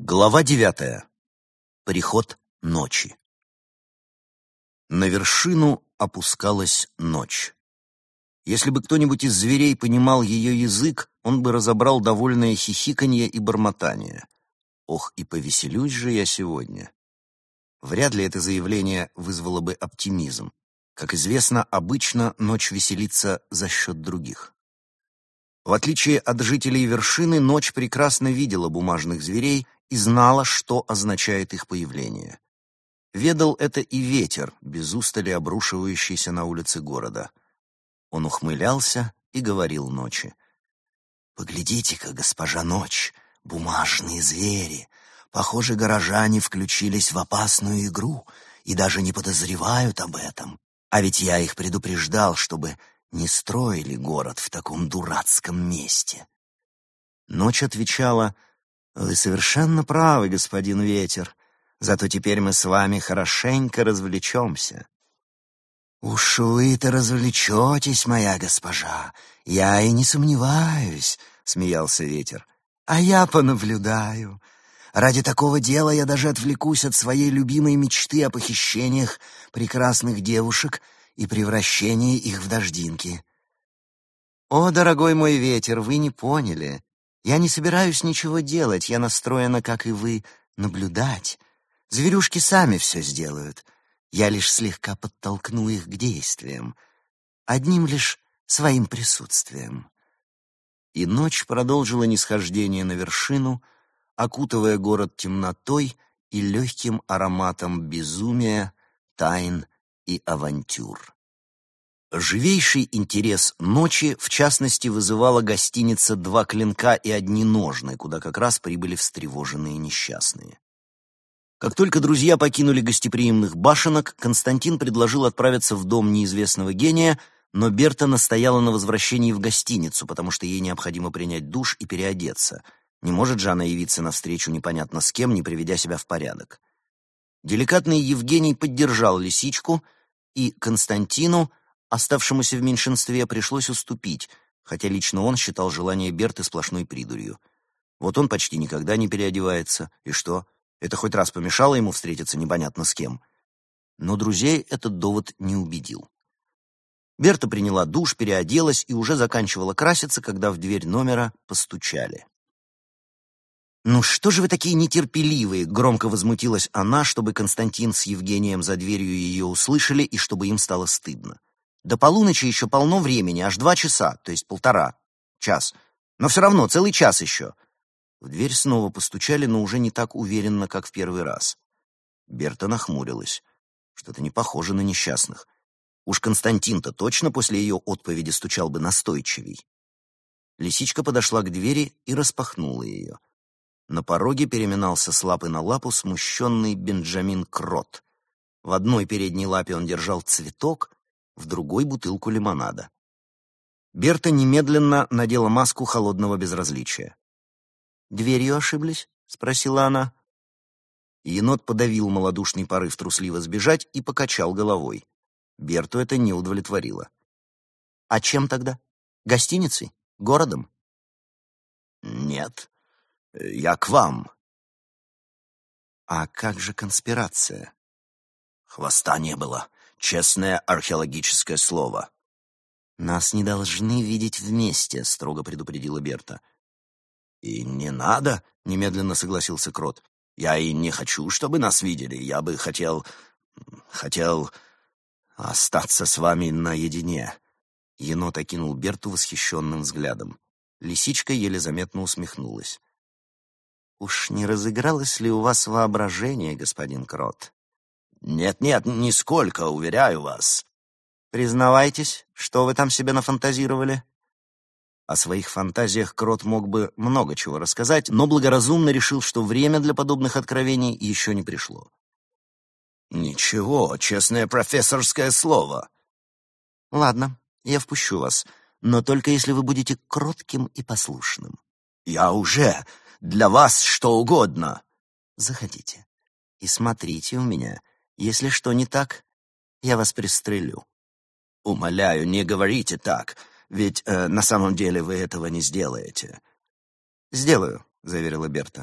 Глава 9. Приход ночи. На вершину опускалась ночь. Если бы кто-нибудь из зверей понимал ее язык, он бы разобрал довольное хихиканье и бормотание. «Ох, и повеселюсь же я сегодня!» Вряд ли это заявление вызвало бы оптимизм. Как известно, обычно ночь веселится за счет других. В отличие от жителей вершины, ночь прекрасно видела бумажных зверей и знала, что означает их появление. Ведал это и ветер, без устали обрушивающийся на улицы города. Он ухмылялся и говорил ночи: «Поглядите-ка, госпожа Ночь, бумажные звери! Похоже, горожане включились в опасную игру и даже не подозревают об этом. А ведь я их предупреждал, чтобы не строили город в таком дурацком месте». Ночь отвечала: «Вы совершенно правы, господин Ветер, зато теперь мы с вами хорошенько развлечемся». «Уж вы-то развлечетесь, моя госпожа, я и не сомневаюсь», — смеялся Ветер. «А я понаблюдаю. Ради такого дела я даже отвлекусь от своей любимой мечты о похищениях прекрасных девушек и превращении их в дождинки». «О, дорогой мой Ветер, вы не поняли. Я не собираюсь ничего делать, я настроена, как и вы, наблюдать. Зверюшки сами все сделают. Я лишь слегка подтолкну их к действиям. Одним лишь своим присутствием». И ночь продолжила нисхождение на вершину, окутывая город темнотой и легким ароматом безумия, тайн и авантюр. Живейший интерес ночи, в частности, вызывала гостиница «Два клинка и одни ножны», куда как раз прибыли встревоженные несчастные. Как только друзья покинули гостеприимных башенок, Константин предложил отправиться в дом неизвестного гения, но Берта настояла на возвращении в гостиницу, потому что ей необходимо принять душ и переодеться. Не может же она явиться навстречу непонятно с кем, не приведя себя в порядок. Деликатный Евгений поддержал лисичку, и Константину, оставшемуся в меньшинстве, пришлось уступить, хотя лично он считал желание Берты сплошной придурью. Вот он почти никогда не переодевается, и что? Это хоть раз помешало ему встретиться непонятно с кем? Но друзей этот довод не убедил. Берта приняла душ, переоделась и уже заканчивала краситься, когда в дверь номера постучали. «Ну что же вы такие нетерпеливые?» — громко возмутилась она, чтобы Константин с Евгением за дверью ее услышали и чтобы им стало стыдно. «До полуночи еще полно времени, аж 2 часа, то есть 1,5 час. Но все равно целый час еще». В дверь снова постучали, но уже не так уверенно, как в первый раз. Берта нахмурилась. Что-то не похоже на несчастных. Уж Константин-то точно после ее отповеди стучал бы настойчивей. Лисичка подошла к двери и распахнула ее. На пороге переминался с лапы на лапу смущенный Бенджамин Крот. В одной передней лапе он держал цветок, в другой — бутылку лимонада. Берта немедленно надела маску холодного безразличия. «Дверью ошиблись?» — спросила она. Енот подавил малодушный порыв трусливо сбежать и покачал головой. Берту это не удовлетворило. «А чем тогда? Гостиницей? Городом?» «Нет, я к вам». «А как же конспирация?» «Хвоста не было. Честное археологическое слово». «Нас не должны видеть вместе», — строго предупредила Берта. «И не надо», — немедленно согласился Крот. «Я и не хочу, чтобы нас видели. Я бы хотел остаться с вами наедине». Енот окинул Берту восхищенным взглядом. Лисичка еле заметно усмехнулась. «Уж не разыгралось ли у вас воображение, господин Крот?» «Нет-нет, нисколько, уверяю вас». «Признавайтесь, что вы там себе нафантазировали?» О своих фантазиях Крот мог бы много чего рассказать, но благоразумно решил, что время для подобных откровений еще не пришло. «Ничего, честное профессорское слово». «Ладно, я впущу вас, но только если вы будете кротким и послушным». «Я уже для вас что угодно». «Заходите и смотрите у меня. Если что не так, я вас пристрелю». «Умоляю, не говорите так. Ведь на самом деле вы этого не сделаете». «Сделаю», — заверила Берта.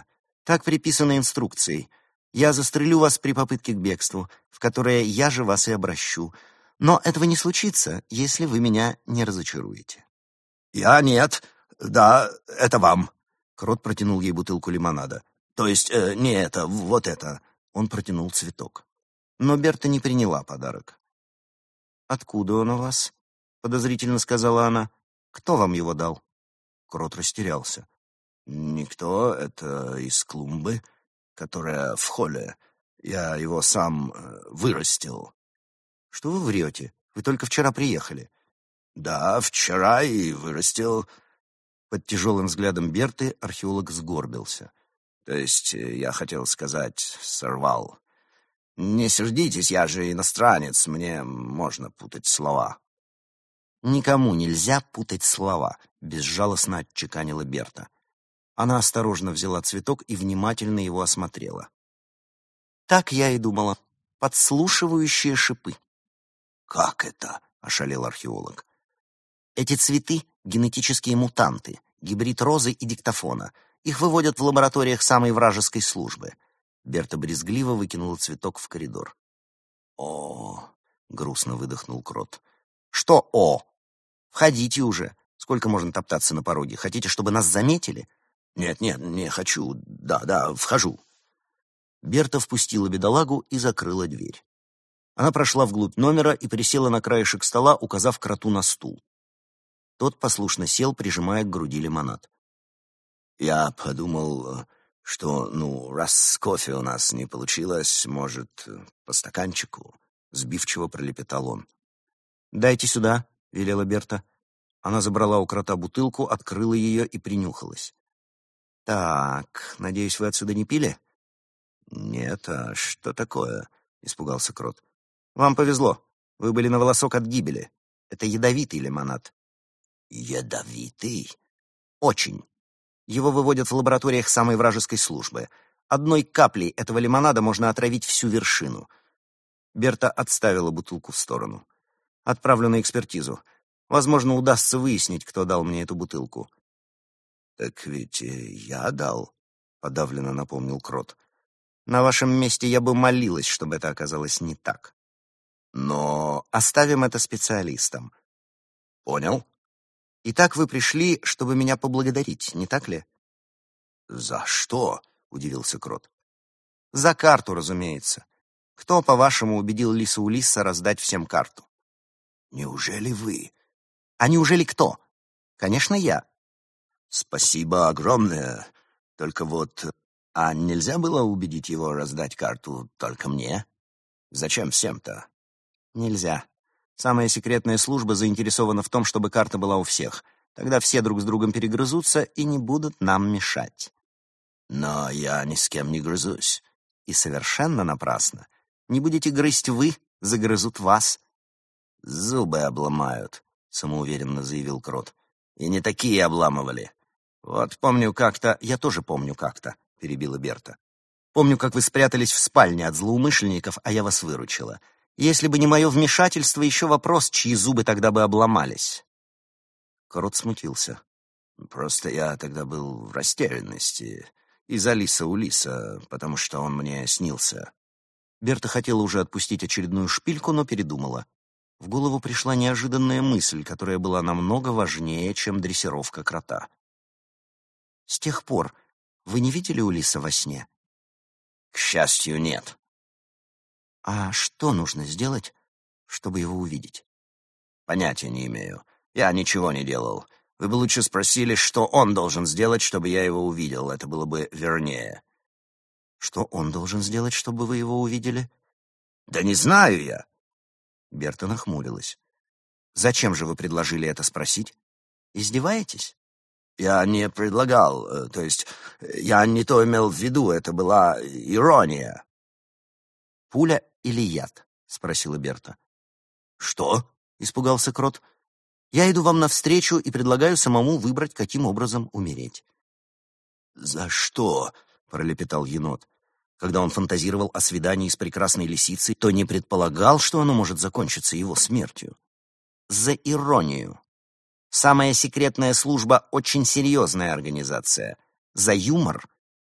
Так приписано инструкцией. Я застрелю вас при попытке к бегству, в которое я же вас и обращу. Но этого не случится, если вы меня не разочаруете». «Я нет. Да, это вам». Крот протянул ей бутылку лимонада. «То есть, не это, вот это». Он протянул цветок. Но Берта не приняла подарок. «Откуда он у вас?» — подозрительно сказала она. «Кто вам его дал?» Крот растерялся. «Никто, это из клумбы, которая в холле. Я его сам вырастил». «Что вы врете? Вы только вчера приехали». «Да, вчера и вырастил». Под тяжелым взглядом Берты археолог сгорбился. «То есть, я хотел сказать, сорвал. Не сердитесь, я же иностранец, мне можно путать слова». «Никому нельзя путать слова», — безжалостно отчеканила Берта. Она осторожно взяла цветок и внимательно его осмотрела. «Так я и думала. Подслушивающие шипы». «Как это?» — ошалел археолог. «Эти цветы — генетические мутанты, гибрид розы и диктофона. Их выводят в лабораториях самой вражеской службы». Берта брезгливо выкинула цветок в коридор. «О!» — грустно выдохнул Крот. «Что «о»? Входите уже. Сколько можно топтаться на пороге? Хотите, чтобы нас заметили?» «Нет, не хочу. Да, вхожу». Берта впустила бедолагу и закрыла дверь. Она прошла вглубь номера и присела на краешек стола, указав Кроту на стул. Тот послушно сел, прижимая к груди лимонад. «Я подумал, что, раз кофе у нас не получилось, может, по стаканчику?» Сбивчиво пролепетал он. «Дайте сюда», — велела Берта. Она забрала у Крота бутылку, открыла ее и принюхалась. «Так, надеюсь, вы отсюда не пили?» «Нет, а что такое?» — испугался Крот. «Вам повезло. Вы были на волосок от гибели. Это ядовитый лимонад». «Ядовитый?» «Очень. Его выводят в лабораториях самой вражеской службы. Одной каплей этого лимонада можно отравить всю вершину». Берта отставила бутылку в сторону. «Отправлю на экспертизу. Возможно, удастся выяснить, кто дал мне эту бутылку». «Так ведь я дал», — подавленно напомнил Крот. «На вашем месте я бы молилась, чтобы это оказалось не так. Но оставим это специалистам». «Понял». «Итак, вы пришли, чтобы меня поблагодарить, не так ли?» «За что?» — удивился Крот. «За карту, разумеется. Кто, по-вашему, убедил Лиса Улисса раздать всем карту?» «Неужели вы?» «А неужели кто?» «Конечно, я». «Спасибо огромное. Только вот... А нельзя было убедить его раздать карту только мне? Зачем всем-то?» «Нельзя. Самая секретная служба заинтересована в том, чтобы карта была у всех. Тогда все друг с другом перегрызутся и не будут нам мешать». «Но я ни с кем не грызусь». «И совершенно напрасно. Не будете грызть вы, загрызут вас». «Зубы обломают», — самоуверенно заявил Крот. «И не такие обламывали». «Вот помню как-то...» «Я тоже помню как-то», — перебила Берта. «Помню, как вы спрятались в спальне от злоумышленников, а я вас выручила. Если бы не мое вмешательство, еще вопрос, чьи зубы тогда бы обломались». Крот смутился. «Просто я тогда был в растерянности. Из-за Лиса Улиса, потому что он мне снился». Берта хотела уже отпустить очередную шпильку, но передумала. В голову пришла неожиданная мысль, которая была намного важнее, чем дрессировка крота. «С тех пор вы не видели Улиса во сне?» «К счастью, нет». «А что нужно сделать, чтобы его увидеть?» «Понятия не имею. Я ничего не делал. Вы бы лучше спросили, что он должен сделать, чтобы я его увидел. Это было бы вернее». «Что он должен сделать, чтобы вы его увидели?» «Да не знаю я». Берта нахмурилась. «Зачем же вы предложили это спросить? Издеваетесь?» «Я не предлагал, то есть я не то имел в виду, это была ирония». «Пуля или яд?» — спросила Берта. «Что?» — испугался Крот. «Я иду вам навстречу и предлагаю самому выбрать, каким образом умереть». «За что?» — пролепетал енот. Когда он фантазировал о свидании с прекрасной лисицей, то не предполагал, что оно может закончиться его смертью. «За иронию. Самая секретная служба — очень серьезная организация. За юмор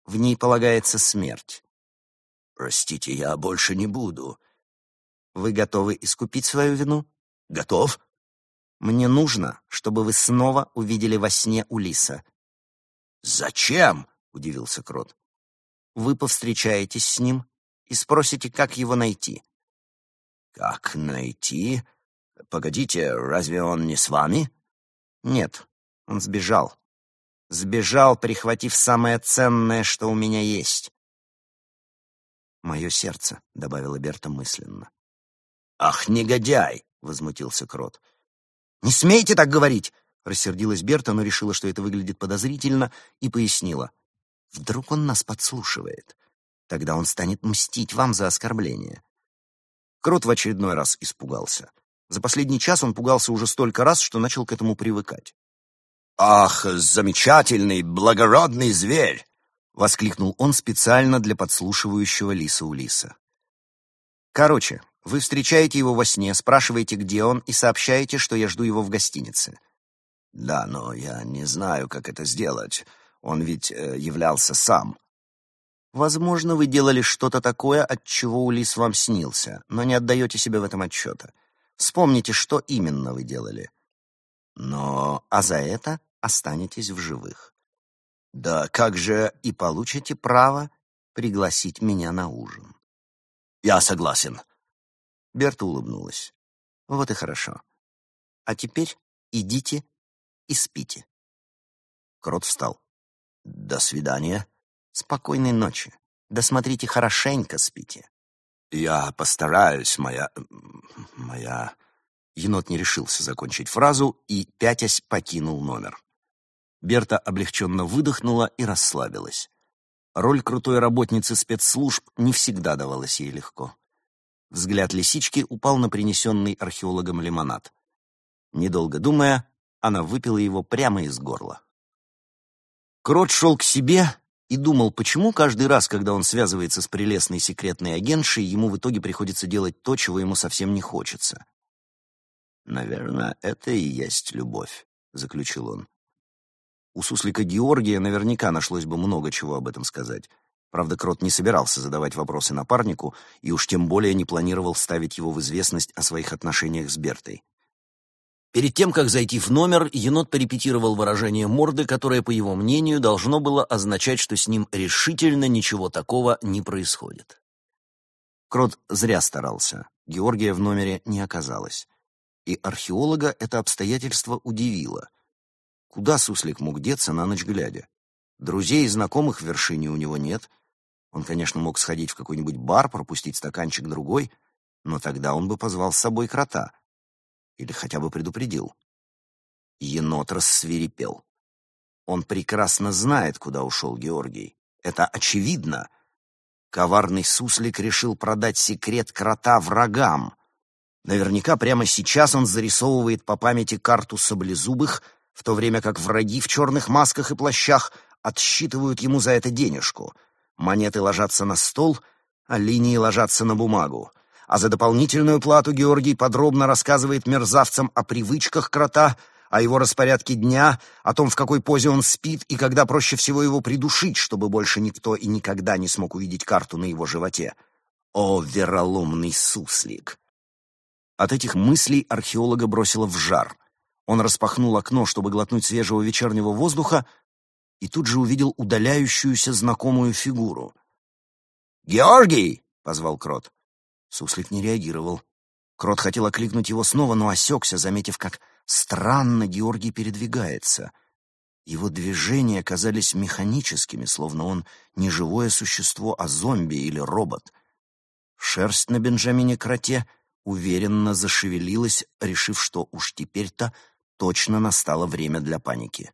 В ней полагается смерть. Простите, я больше не буду. Вы готовы искупить свою вину? Готов? Мне нужно, чтобы вы снова увидели во сне Улиса. Зачем? Удивился Крот. Вы повстречаетесь с ним и спросите, как его найти. Как найти? Погодите, разве он не с вами? Нет, он сбежал. Сбежал, прихватив самое ценное, что у меня есть. «Мое сердце», — добавила Берта мысленно. «Ах, негодяй!» — возмутился Крот. «Не смейте так говорить!» — рассердилась Берта, но решила, что это выглядит подозрительно, и пояснила. «Вдруг он нас подслушивает? Тогда он станет мстить вам за оскорбление». Крот в очередной раз испугался. За последний час он пугался уже столько раз, что начал к этому привыкать. «Ах, замечательный, благородный зверь!» — воскликнул он специально для подслушивающего лиса Улиса. «Короче, вы встречаете его во сне, спрашиваете, где он, и сообщаете, что я жду его в гостинице». «Да, но я не знаю, как это сделать. Он ведь являлся сам». «Возможно, вы делали что-то такое, от чего Улис вам снился, но не отдаете себе в этом отчета. Вспомните, что именно вы делали. А за это останетесь в живых. Да как же и получите право пригласить меня на ужин». «Я согласен». Берта улыбнулась. «Вот и хорошо. А теперь идите и спите». Крот встал. «До свидания». «Спокойной ночи. Досмотрите хорошенько, спите». «Я постараюсь, моя...» Енот не решился закончить фразу и, пятясь, покинул номер. Берта облегченно выдохнула и расслабилась. Роль крутой работницы спецслужб не всегда давалась ей легко. Взгляд лисички упал на принесенный археологом лимонад. Недолго думая, она выпила его прямо из горла. Крот шел к себе и думал, почему каждый раз, когда он связывается с прелестной секретной агентшей, ему в итоге приходится делать то, чего ему совсем не хочется. «Наверное, это и есть любовь», — заключил он. У суслика Георгия наверняка нашлось бы много чего об этом сказать. Правда, Крот не собирался задавать вопросы напарнику и уж тем более не планировал ставить его в известность о своих отношениях с Бертой. Перед тем, как зайти в номер, енот порепетировал выражение морды, которое, по его мнению, должно было означать, что с ним решительно ничего такого не происходит. Крот зря старался. Георгия в номере не оказалось. И археолога это обстоятельство удивило. Куда суслик мог деться на ночь глядя? Друзей и знакомых в вершине у него нет. Он, конечно, мог сходить в какой-нибудь бар, пропустить стаканчик другой, но тогда он бы позвал с собой крота. Или хотя бы предупредил. Енот рассвирепел. Он прекрасно знает, куда ушел Георгий. Это очевидно. Коварный суслик решил продать секрет крота врагам. Наверняка прямо сейчас он зарисовывает по памяти карту саблезубых, в то время как враги в черных масках и плащах отсчитывают ему за это денежку. Монеты ложатся на стол, а линии ложатся на бумагу. А за дополнительную плату Георгий подробно рассказывает мерзавцам о привычках крота, о его распорядке дня, о том, в какой позе он спит и когда проще всего его придушить, чтобы больше никто и никогда не смог увидеть карту на его животе. О, вероломный суслик! От этих мыслей археолога бросило в жар. Он распахнул окно, чтобы глотнуть свежего вечернего воздуха, и тут же увидел удаляющуюся знакомую фигуру. «Георгий!» — позвал Крот. Суслик не реагировал. Крот хотел окликнуть его снова, но осекся, заметив, как странно Георгий передвигается. Его движения казались механическими, словно он не живое существо, а зомби или робот. Шерсть на Бенджамине Кроте уверенно зашевелилась, решив, что уж теперь-то точно настало время для паники.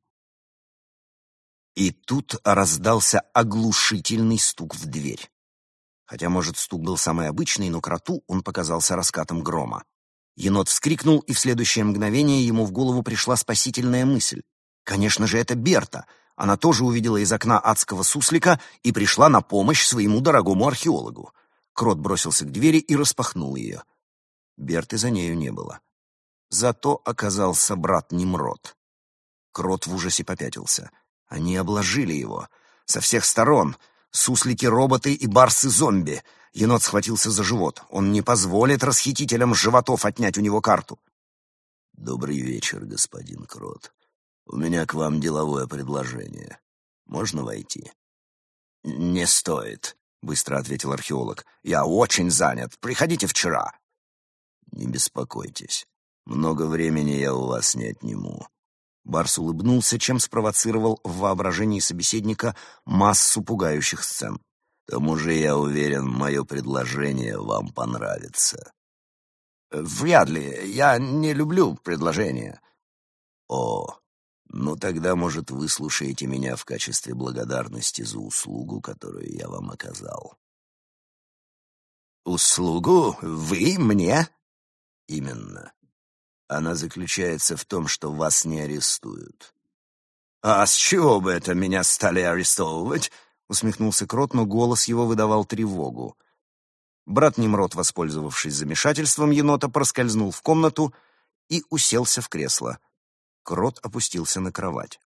И тут раздался оглушительный стук в дверь. Хотя, может, стук был самый обычный, но Кроту он показался раскатом грома. Енот вскрикнул, и в следующее мгновение ему в голову пришла спасительная мысль. Конечно же, это Берта. Она тоже увидела из окна адского суслика и пришла на помощь своему дорогому археологу. Крот бросился к двери и распахнул ее. Берты за нею не было. Зато оказался брат Немрод. Крот в ужасе попятился. Они обложили его. Со всех сторон. Суслики-роботы и барсы-зомби. Енот схватился за живот. Он не позволит расхитителям животов отнять у него карту. «Добрый вечер, господин Крот. У меня к вам деловое предложение. Можно войти?» «Не стоит», — быстро ответил археолог. «Я очень занят. Приходите вчера». «Не беспокойтесь. Много времени я у вас не отниму». Барс улыбнулся, чем спровоцировал в воображении собеседника массу пугающих сцен. «К тому же, я уверен, мое предложение вам понравится». «Вряд ли. Я не люблю предложения». «О, ну тогда, может, вы слушаете меня в качестве благодарности за услугу, которую я вам оказал». «Услугу? Вы мне?» «Именно. Она заключается в том, что вас не арестуют». «А с чего бы это меня стали арестовывать?» — усмехнулся Крот, но голос его выдавал тревогу. Брат Немрод, воспользовавшись замешательством енота, проскользнул в комнату и уселся в кресло. Крот опустился на кровать.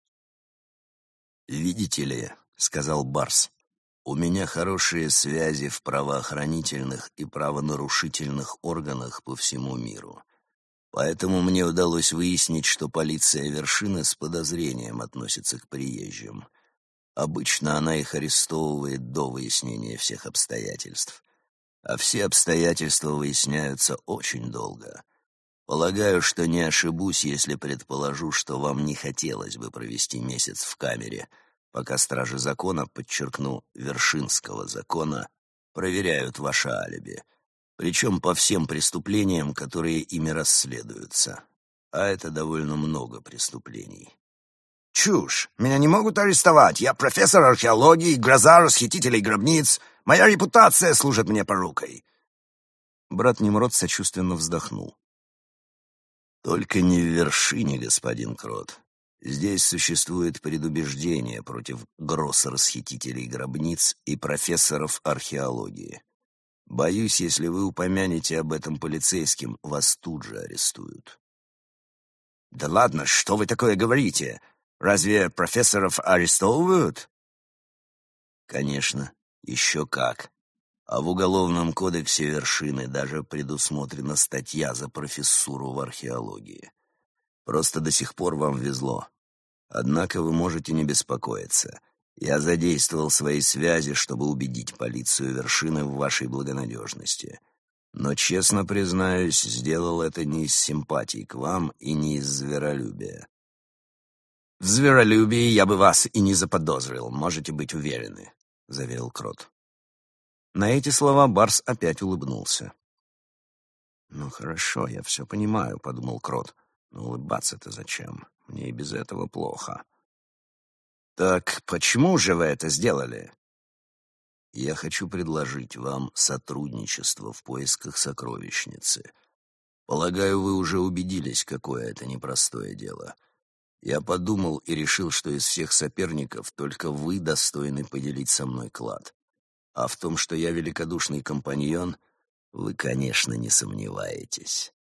«Видите ли, — сказал Барс, — у меня хорошие связи в правоохранительных и правонарушительных органах по всему миру. Поэтому мне удалось выяснить, что полиция Вершины с подозрением относится к приезжим. Обычно она их арестовывает до выяснения всех обстоятельств. А все обстоятельства выясняются очень долго. Полагаю, что не ошибусь, если предположу, что вам не хотелось бы провести месяц в камере, пока стражи закона, подчеркну, Вершинского закона, проверяют ваше алиби. Причем по всем преступлениям, которые ими расследуются. А это довольно много преступлений. «Чушь! Меня не могут арестовать! Я профессор археологии, гроза расхитителей гробниц! Моя репутация служит мне порукой!» Брат Немрод сочувственно вздохнул. «Только не в Вершине, господин Крот. Здесь существует предубеждение против гроз расхитителей гробниц и профессоров археологии. Боюсь, если вы упомянете об этом полицейским, вас тут же арестуют». «Да ладно, что вы такое говорите? Разве профессоров арестовывают?» «Конечно, еще как. А в Уголовном кодексе Вершины даже предусмотрена статья за профессуру в археологии. Просто до сих пор вам везло. Однако вы можете не беспокоиться. Я задействовал свои связи, чтобы убедить полицию Вершины в вашей благонадежности. Но, честно признаюсь, сделал это не из симпатии к вам и не из зверолюбия». «В зверолюбии я бы вас и не заподозрил, можете быть уверены», — заверил Крот. На эти слова Барс опять улыбнулся. «Ну хорошо, я все понимаю», — подумал Крот. «Но улыбаться-то зачем? Мне и без этого плохо». «Так почему же вы это сделали?» «Я хочу предложить вам сотрудничество в поисках сокровищницы. Полагаю, вы уже убедились, какое это непростое дело. Я подумал и решил, что из всех соперников только вы достойны поделить со мной клад. А в том, что я великодушный компаньон, вы, конечно, не сомневаетесь».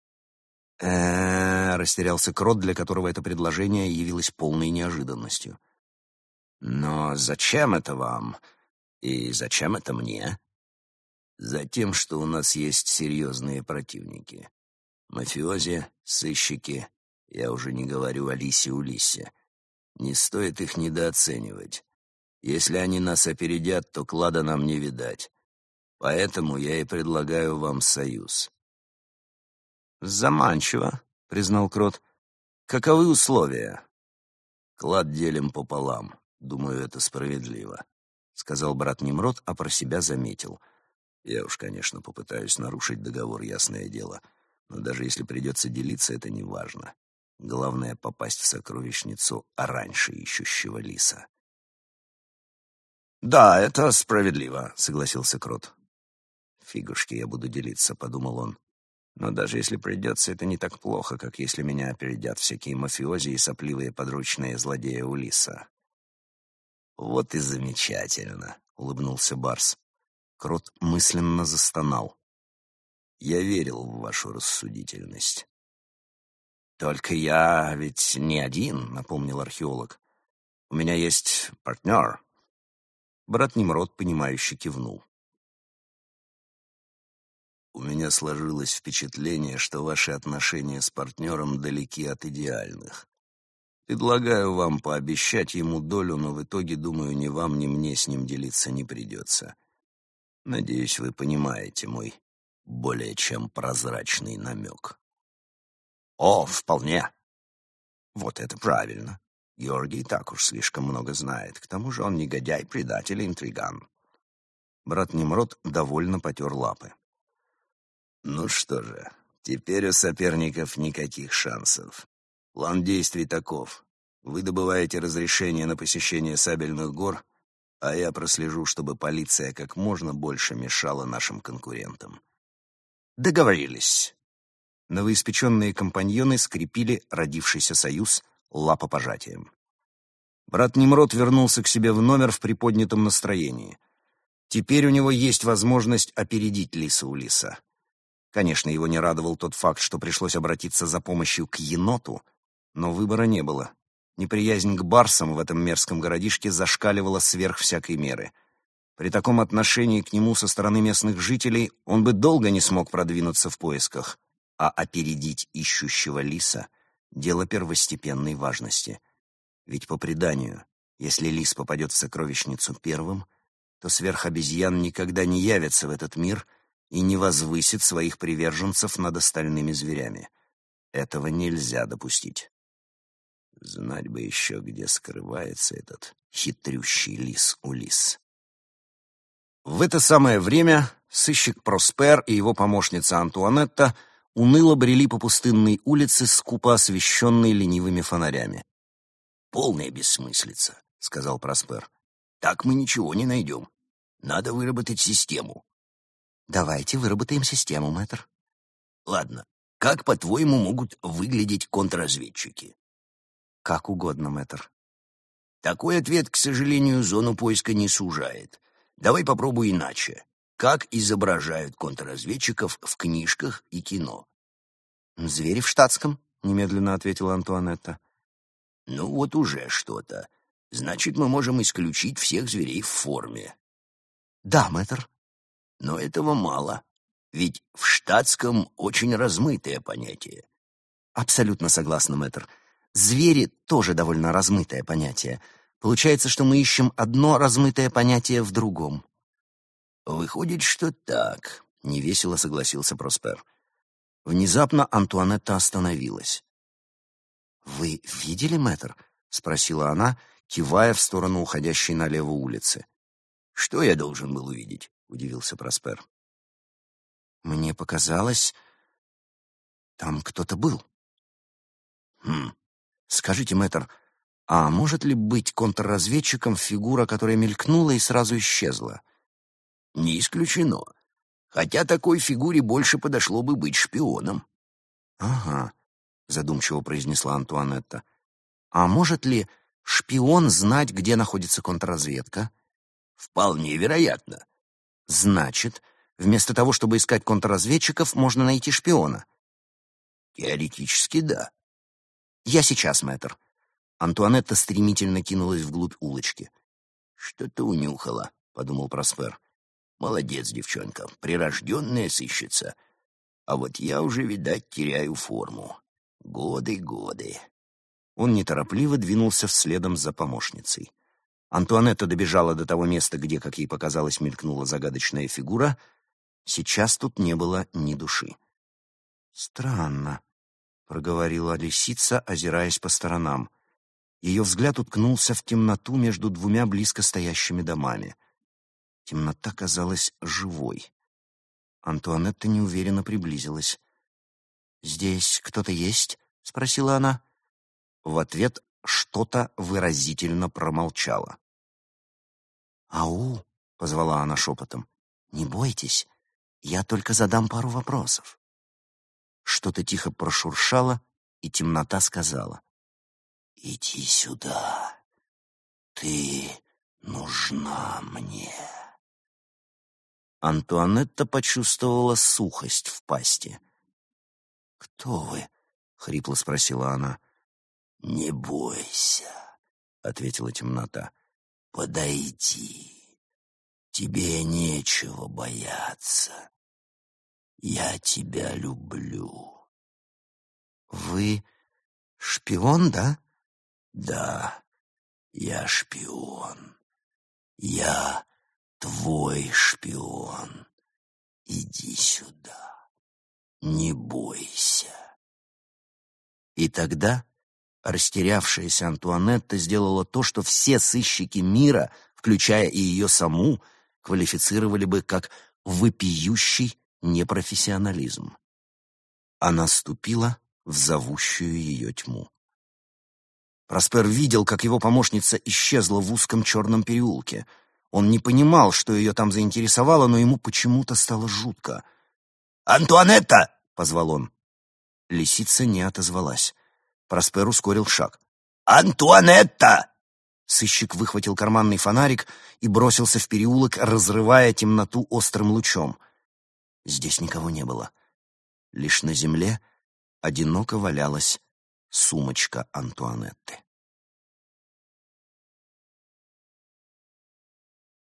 Растерялся Крот, для которого это предложение явилось полной неожиданностью. «Но зачем это вам? И зачем это мне?» «Затем, что у нас есть серьезные противники. Мафиози, сыщики, я уже не говорю о Лисе-Улисе. Не стоит их недооценивать. Если они нас опередят, то клада нам не видать. Поэтому я и предлагаю вам союз». «Заманчиво», — признал Крот. «Каковы условия?» «Клад делим пополам. Думаю, это справедливо», — сказал брат Немрод, а про себя заметил. «Я уж, конечно, попытаюсь нарушить договор, ясное дело, но даже если придется делиться, это не важно. Главное — попасть в сокровищницу раньше ищущего лиса». «Да, это справедливо», — согласился Крот. «Фигушки, я буду делиться», — подумал он. «Но даже если придется, это не так плохо, как если меня опередят всякие мафиози и сопливые подручные злодеи Улиса». «Вот и замечательно», — улыбнулся Барс. Крот мысленно застонал. «Я верил в вашу рассудительность». «Только я ведь не один», — напомнил археолог. «У меня есть партнер, Брат Немрод, понимающе кивнул. У меня сложилось впечатление, что ваши отношения с партнером далеки от идеальных. Предлагаю вам пообещать ему долю, но в итоге, думаю, ни вам, ни мне с ним делиться не придется. Надеюсь, вы понимаете мой более чем прозрачный намек. О, вполне. Вот это правильно. Георгий и так уж слишком много знает. К тому же он негодяй, предатель и интриган. Брат Немрод довольно потер лапы. Ну что же, теперь у соперников никаких шансов. План действий таков. Вы добываете разрешение на посещение Сабельных гор, а я прослежу, чтобы полиция как можно больше мешала нашим конкурентам. Договорились. Новоиспеченные компаньоны скрепили родившийся союз лапопожатием. Брат Немрод вернулся к себе в номер в приподнятом настроении. Теперь у него есть возможность опередить Лиса Улиса. Конечно, его не радовал тот факт, что пришлось обратиться за помощью к еноту, но выбора не было. Неприязнь к барсам в этом мерзком городишке зашкаливала сверх всякой меры. При таком отношении к нему со стороны местных жителей он бы долго не смог продвинуться в поисках, а опередить ищущего лиса — дело первостепенной важности. Ведь по преданию, если лис попадет в сокровищницу первым, то сверхобезьян никогда не явится в этот мир и не возвысит своих приверженцев над остальными зверями. Этого нельзя допустить. Знать бы еще, где скрывается этот хитрющий лис-улис. В это самое время сыщик Проспер и его помощница Антуанетта уныло брели по пустынной улице, скупо освещенной ленивыми фонарями. «Полная бессмыслица», — сказал Проспер. «Так мы ничего не найдем. Надо выработать систему». «Давайте выработаем систему, мэтр». «Ладно, как, по-твоему, могут выглядеть контрразведчики?» «Как угодно, мэтр». Такой ответ, к сожалению, зону поиска не сужает. Давай попробуй иначе. Как изображают контрразведчиков в книжках и кино? «Звери в штатском», — немедленно ответила Антуанетта. Ну вот уже что-то. Значит, мы можем исключить всех зверей в форме. «Да, мэтр». Но этого мало. Ведь в штатском очень размытое понятие. «Абсолютно согласна, мэтр. Звери тоже довольно размытое понятие. Получается, что мы ищем одно размытое понятие в другом». «Выходит, что так», — невесело согласился Проспер. Внезапно Антуанетта остановилась. «Вы видели, мэтр?» — спросила она, кивая в сторону уходящей налево улицы. «Что я должен был увидеть?» — удивился Проспер. «Мне показалось, там кто-то был». Скажите, мэтр, а может ли быть контрразведчиком фигура, которая мелькнула и сразу исчезла?» «Не исключено. Хотя такой фигуре больше подошло бы быть шпионом». «Ага», — задумчиво произнесла Антуанетта. «А может ли шпион знать, где находится контрразведка?» «Вполне вероятно». «Значит, вместо того, чтобы искать контрразведчиков, можно найти шпиона?» «Теоретически, да». «Я сейчас, мэтр». Антуанетта стремительно кинулась вглубь улочки. «Что-то унюхала», — подумал Проспер. «Молодец, девчонка, прирожденная сыщица. А вот я уже, видать, теряю форму. Годы. Он неторопливо двинулся вследом за помощницей. Антуанетта добежала до того места, где, как ей показалось, мелькнула загадочная фигура. Сейчас тут не было ни души. «Странно», — проговорила лисица, озираясь по сторонам. Ее взгляд уткнулся в темноту между двумя близко стоящими домами. Темнота казалась живой. Антуанетта неуверенно приблизилась. «Здесь кто-то есть?» — спросила она. В ответ что-то выразительно промолчало. «Ау!» — позвала она шепотом. «Не бойтесь, я только задам пару вопросов». Что-то тихо прошуршало, и темнота сказала: «Иди сюда, ты нужна мне». Антуанетта почувствовала сухость в пасти. «Кто вы?» — хрипло спросила она. «Не бойся», — ответила темнота. «Подойди». тебе нечего бояться. Я тебя люблю». «Вы шпион, да?» «Да, я шпион. Я твой шпион. Иди сюда. Не бойся». И тогда растерявшаяся Антуанетта сделала то, что все сыщики мира, включая и ее саму, квалифицировали бы как вопиющий непрофессионализм. Она ступила в зовущую ее тьму. Проспер видел, как его помощница исчезла в узком черном переулке. Он не понимал, что ее там заинтересовало, но ему почему-то стало жутко. «Антуанетта!» — позвал он. Лисица не отозвалась. Проспер ускорил шаг. «Антуанетта!» Сыщик выхватил карманный фонарик и бросился в переулок, разрывая темноту острым лучом. Здесь никого не было. Лишь на земле одиноко валялась сумочка Антуанетты.